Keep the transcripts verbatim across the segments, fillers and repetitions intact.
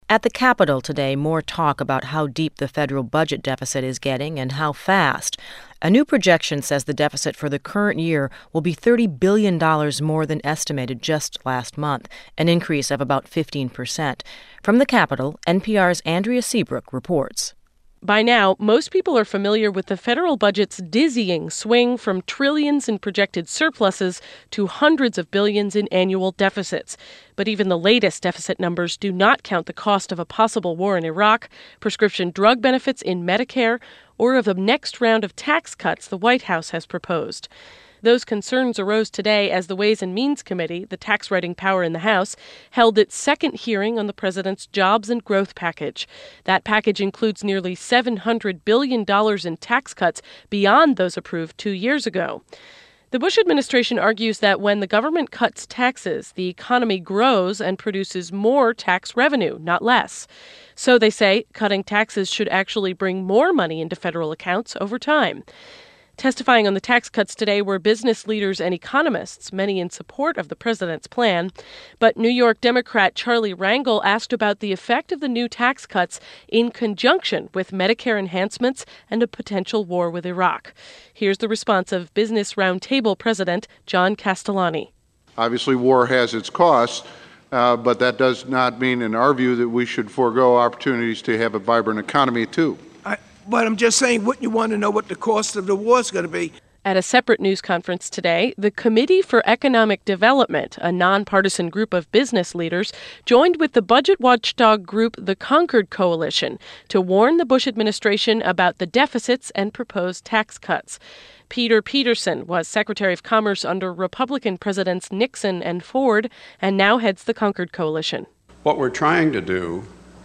At the Capitol today, more talk about how deep the federal budget deficit is getting and how fast. A new projection says the deficit for the current year will be thirty billion dollars more than estimated just last month, an increase of about fifteen percent. From the Capitol, N P R's Andrea Seabrook reports. By now, most people are familiar with the federal budget's dizzying swing from trillions in projected surpluses to hundreds of billions in annual deficits. But even the latest deficit numbers do not count the cost of a possible war in Iraq, prescription drug benefits in Medicare, or of the next round of tax cuts the White House has proposed. Those concerns arose today as the Ways and Means Committee, the tax-writing power in the House, held its second hearing on the president's jobs and growth package. That package includes nearly seven hundred billion dollars in tax cuts beyond those approved two years ago. The Bush administration argues that when the government cuts taxes, the economy grows and produces more tax revenue, not less. So they say cutting taxes should actually bring more money into federal accounts over time. Testifying on the tax cuts today were business leaders and economists, many in support of the president's plan. But New York Democrat Charlie Rangel asked about the effect of the new tax cuts in conjunction with Medicare enhancements and a potential war with Iraq. Here's the response of Business Roundtable President John Castellani. Obviously, war has its costs, uh, but that does not mean, in our view, that we should forego opportunities to have a vibrant economy, too. But I'm just saying, wouldn't you want to know what the cost of the war is going to be? At a separate news conference today, the Committee for Economic Development, a nonpartisan group of business leaders, joined with the budget watchdog group the Concord Coalition to warn the Bush administration about the deficits and proposed tax cuts. Peter Peterson was Secretary of Commerce under Republican Presidents Nixon and Ford and now heads the Concord Coalition. What we're trying to do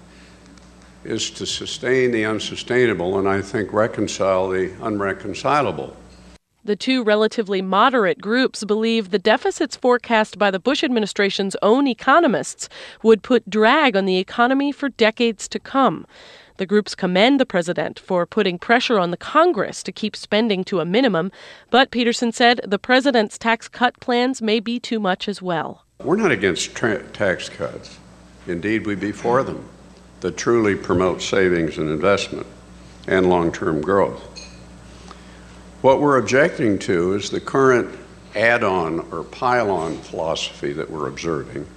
is to sustain the unsustainable and, I think, reconcile the unreconcilable. The two relatively moderate groups believe the deficits forecast by the Bush administration's own economists would put drag on the economy for decades to come. The groups commend the president for putting pressure on the Congress to keep spending to a minimum, but Peterson said the president's tax cut plans may be too much as well. We're not against tra- tax cuts. Indeed, we'd be for them, that truly promote savings and investment and long-term growth. What we're objecting to is the current add-on or pile-on philosophy that we're observing,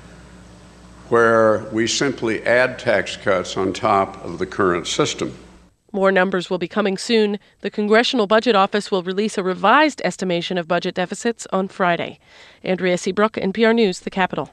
where we simply add tax cuts on top of the current system. More numbers will be coming soon. The Congressional Budget Office will release a revised estimation of budget deficits on Friday. Andrea Seabrook, N P R News, The Capitol.